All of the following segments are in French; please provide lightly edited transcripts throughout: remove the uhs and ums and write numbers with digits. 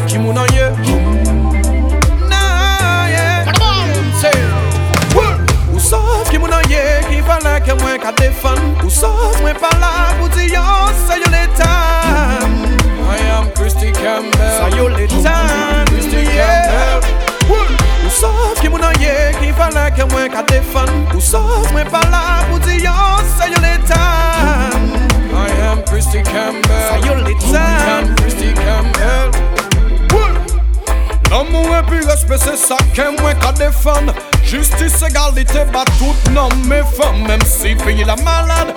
qui moun en yeux. Ou sauf qui moun en yeux, qui fallait que moi qu'à défendre. Ou sauf moi pas là pour dire yo, ça y est l'état. I am Christy Campbell. Ça y est l'état, Christy Campbell. Ou sauf qui moun en yeux, qui fallait que moi qu'à défendre. Ou sauf moi pas là pour dire yo, ça y est l'état. I am Christy Campbell. Ça y est l'état, Christy Campbell. L'amour et puis respect, c'est ça que moi qu'à défendre. Justice, égalité, bat tout non mes femmes. Même si payer la malade,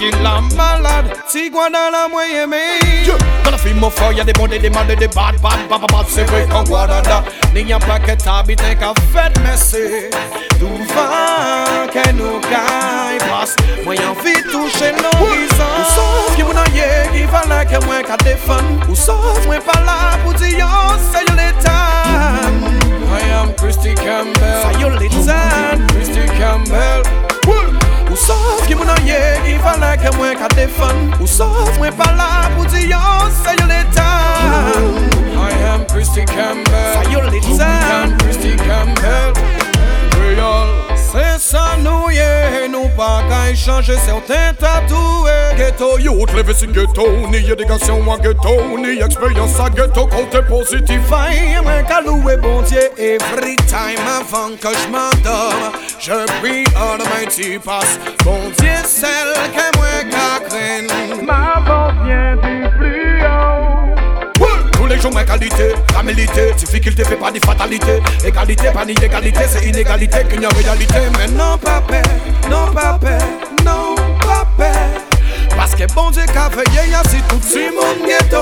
si quoi dans la moyenne, mais dans la film au fort, y'a des bons et des mal et des bad. C'est vrai qu'en Guadada, n'y a pas que t'habites qu'à fait, mais c'est d'où va que nous caille passe. Moi y'a envie de toucher l'horizon. Ou sauf qui m'en yé, qui fallait que moi qu'à défendre. Ou sauf moi pas là pour dire yo, c'est yo l'état. I am Christy Campbell. Ça y est l'état, Christy Campbell. Ou sauf qui m'en yé, qui fallait que moi qu'à défendre. Ou sauf moi pas là pour dire yo, ça y est l'état. I am Christy Campbell. Ça y est l'état, Christy Campbell. C'est ça nous yé, nous pas qu'à échanger certains tatoués. Ghetto youth, levé si ghetto, ni éducation à ghetto, ni expérience à ghetto, côté positif. Faille, moi qu'à louer bon Dieu, every time avant que je m'endorme, je prie Almighty passe, bon Dieu celle que moi qu'à craindre. Ma voix vient du plus haut. Tous les jours, ma qualité, camélité, difficulté fait pas de fatalité. Égalité, pas d'inégalité, c'est inégalité qu'il y a réalité. Mais non, pas paix, non, pas paix, non, pas paix. Parce que bon Dieu qu'a veillé, y'a si tout si mon ghetto.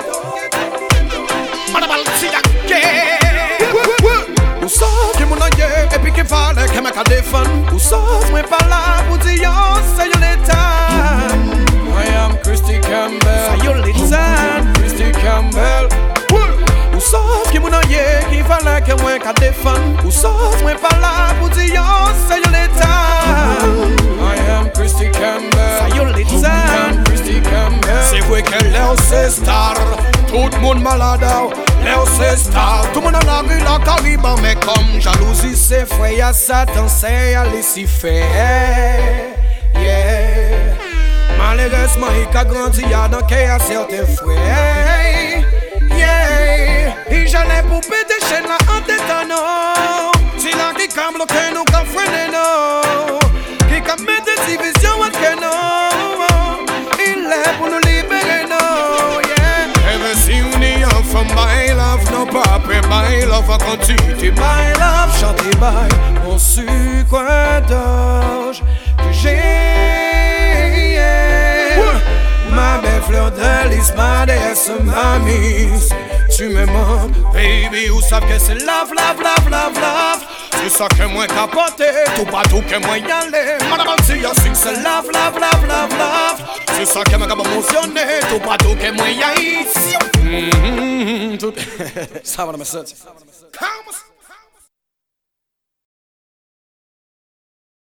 Ou sauf qui m'en a et puis qu'il fallait que m'a qu'à défendre. Ou sauf, moi pas là pour dire yo, c'est yo l'état. I am Christy Campbell. Ça y est l'état, Christy Campbell. Ou sauf qui m'en a qui fallait que moi qu'à défendre. Ou sauf moi pas là pour dire yo, c'est yo l'état. I am Christy Campbell. Ça y est l'état, Christy Campbell. C'est vrai que Léo c'est star. Tout le monde malade, Léo c'est star. Tout le monde en a vu la Caribe. Mais comme jalousie c'est frais, y'a Satan, c'est à laisser faire. Yeah. Malheureusement, il a grandi dans qu'à certains fouets. Yeah, et j'allais pour péter chez la en tétano. C'est là qui a bloqué nous, qui a freiné nous, qui a mis des divisions entre nous. Il est pour nous libérer nous. Yeah, ever si on est enfant, my love, non pas après my love, va continuer my love, chanter by mon sucre d'orge que j'ai. Ma belle fleur de lys, ma déesse, ma miss. Tu me mens, baby, ou savent que c'est love, love, love, love, love. C'est ça que moi capoté, tout partout que moi y aller. Madame Antia sing, c'est love, love, love, love, love. C'est ça que moi capable mentionné, tout partout que moi y aille. Ça va dans ma sorte.